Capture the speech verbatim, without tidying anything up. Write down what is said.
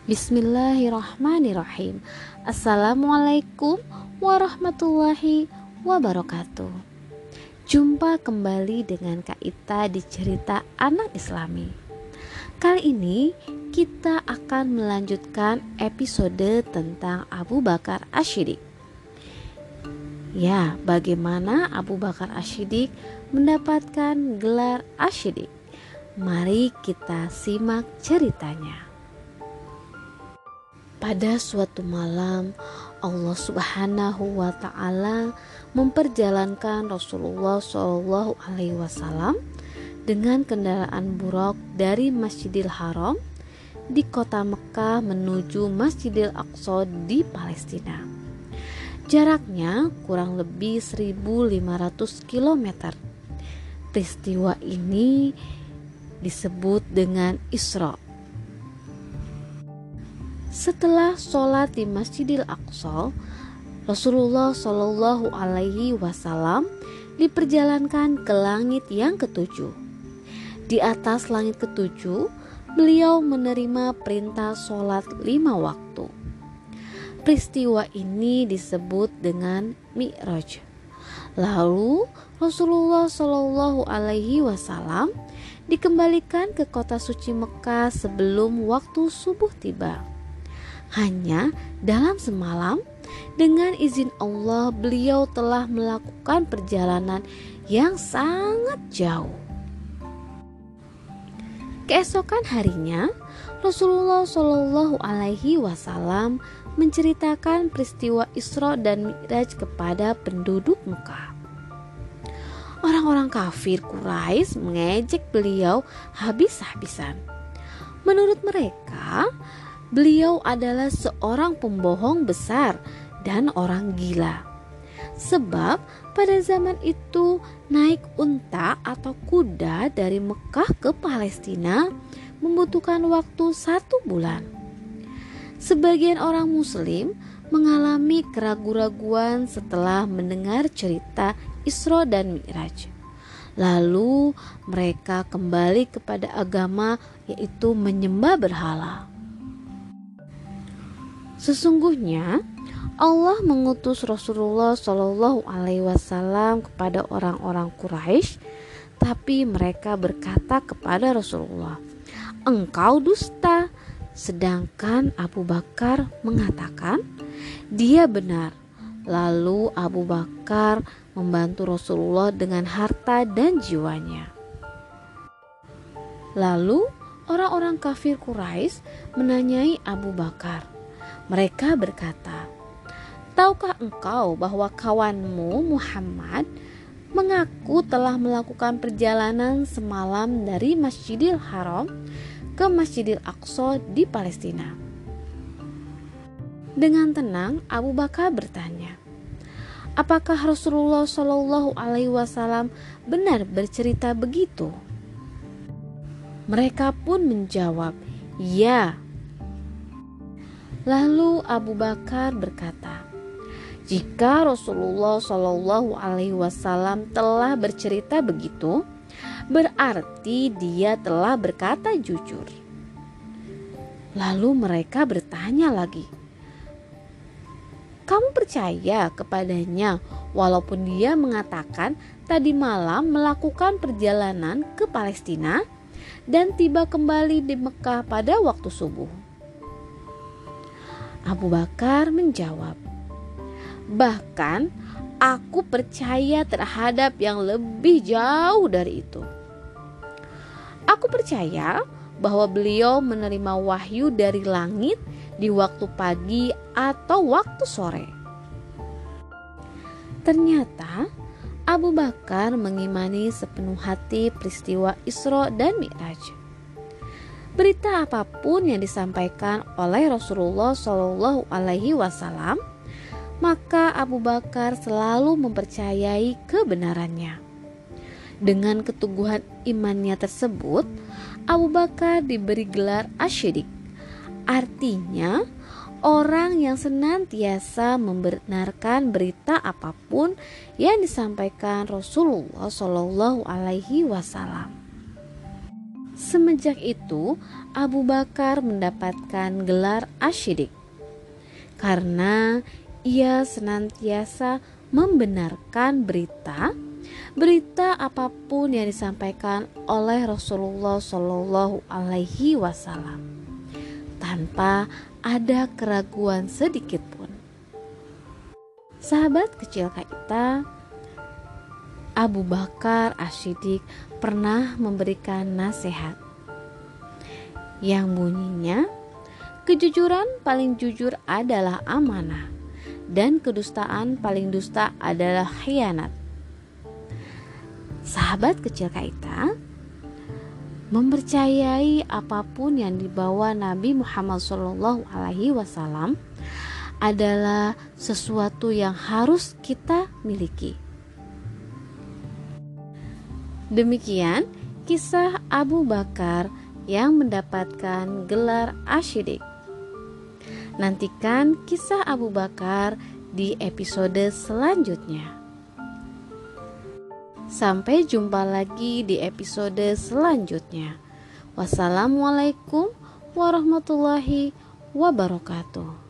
Bismillahirrahmanirrahim. Assalamualaikum warahmatullahi wabarakatuh. Jumpa kembali dengan Kak Ita di cerita anak Islami. Kali ini kita akan melanjutkan episode tentang Abu Bakar Asy-Syiddiq. Ya, bagaimana Abu Bakar Asy-Syiddiq mendapatkan gelar Asy-Syiddiq? Mari kita simak ceritanya. Pada suatu malam, Allah Subhanahu wa Ta'ala memperjalankan Rasulullah shallallahu alaihi wasallam dengan kendaraan buraq dari Masjidil Haram di kota Mekah menuju Masjidil Aqsa di Palestina. Jaraknya kurang lebih seribu lima ratus kilometer. Peristiwa ini disebut dengan Isra. Setelah sholat di Masjidil Aqsa, Rasulullah Shallallahu Alaihi Wasallam diperjalankan ke langit yang ketujuh. Di atas langit ketujuh, beliau menerima perintah sholat lima waktu. Peristiwa ini disebut dengan Mi'raj. Lalu Rasulullah Shallallahu Alaihi Wasallam dikembalikan ke kota suci Mekah sebelum waktu subuh tiba. Hanya dalam semalam, dengan izin Allah, beliau telah melakukan perjalanan yang sangat jauh. Keesokan harinya, Rasulullah Shallallahu Alaihi Wasallam menceritakan peristiwa Isra dan Mi'raj kepada penduduk Mekah. Orang-orang kafir Quraisy mengejek beliau habis-habisan. Menurut mereka, beliau adalah seorang pembohong besar dan orang gila. Sebab pada zaman itu naik unta atau kuda dari Mekah ke Palestina membutuhkan waktu satu bulan. Sebagian orang muslim mengalami keraguan-raguan setelah mendengar cerita Isra dan Mi'raj. Lalu mereka kembali kepada agama, yaitu menyembah berhala. Sesungguhnya Allah mengutus Rasulullah Shallallahu Alaihi Wasallam kepada orang-orang Quraisy, tapi mereka berkata kepada Rasulullah, "Engkau dusta." Sedangkan Abu Bakar mengatakan, "Dia benar." Lalu Abu Bakar membantu Rasulullah dengan harta dan jiwanya. Lalu orang-orang kafir Quraisy menanyai Abu Bakar. Mereka berkata, "Tahukah engkau bahwa kawanmu Muhammad mengaku telah melakukan perjalanan semalam dari Masjidil Haram ke Masjidil Aqsa di Palestina?" Dengan tenang Abu Bakar bertanya, "Apakah Rasulullah Shallallahu Alaihi Wasallam benar bercerita begitu?" Mereka pun menjawab, "Ya." Lalu Abu Bakar berkata, "Jika Rasulullah Shallallahu Alaihi Wasallam telah bercerita begitu, berarti dia telah berkata jujur." Lalu mereka bertanya lagi, "Kamu percaya kepadanya walaupun dia mengatakan tadi malam melakukan perjalanan ke Palestina dan tiba kembali di Mekah pada waktu subuh?" Abu Bakar menjawab, "Bahkan aku percaya terhadap yang lebih jauh dari itu. Aku percaya bahwa beliau menerima wahyu dari langit di waktu pagi atau waktu sore." Ternyata Abu Bakar mengimani sepenuh hati peristiwa Isra dan Mi'raj. Berita apapun yang disampaikan oleh Rasulullah Shallallahu Alaihi Wasallam, maka Abu Bakar selalu mempercayai kebenarannya. Dengan keteguhan imannya tersebut, Abu Bakar diberi gelar Asy-Syiddiq, artinya orang yang senantiasa membenarkan berita apapun yang disampaikan Rasulullah Shallallahu Alaihi Wasallam. Semenjak itu Abu Bakar mendapatkan gelar Asy-Siddiq karena ia senantiasa membenarkan berita berita apapun yang disampaikan oleh Rasulullah Shallallahu Alaihi Wasallam tanpa ada keraguan sedikit pun. Sahabat kecil kita, Abu Bakar Asy-Siddiq pernah memberikan nasihat yang bunyinya, kejujuran paling jujur adalah amanah dan kedustaan paling dusta adalah khianat. Sahabat kecil kita, mempercayai apapun yang dibawa Nabi Muhammad shallallahu alaihi wasallam adalah sesuatu yang harus kita miliki. Demikian kisah Abu Bakar yang mendapatkan gelar Asy-Siddiq. Nantikan kisah Abu Bakar di episode selanjutnya. Sampai jumpa lagi di episode selanjutnya. Wassalamualaikum warahmatullahi wabarakatuh.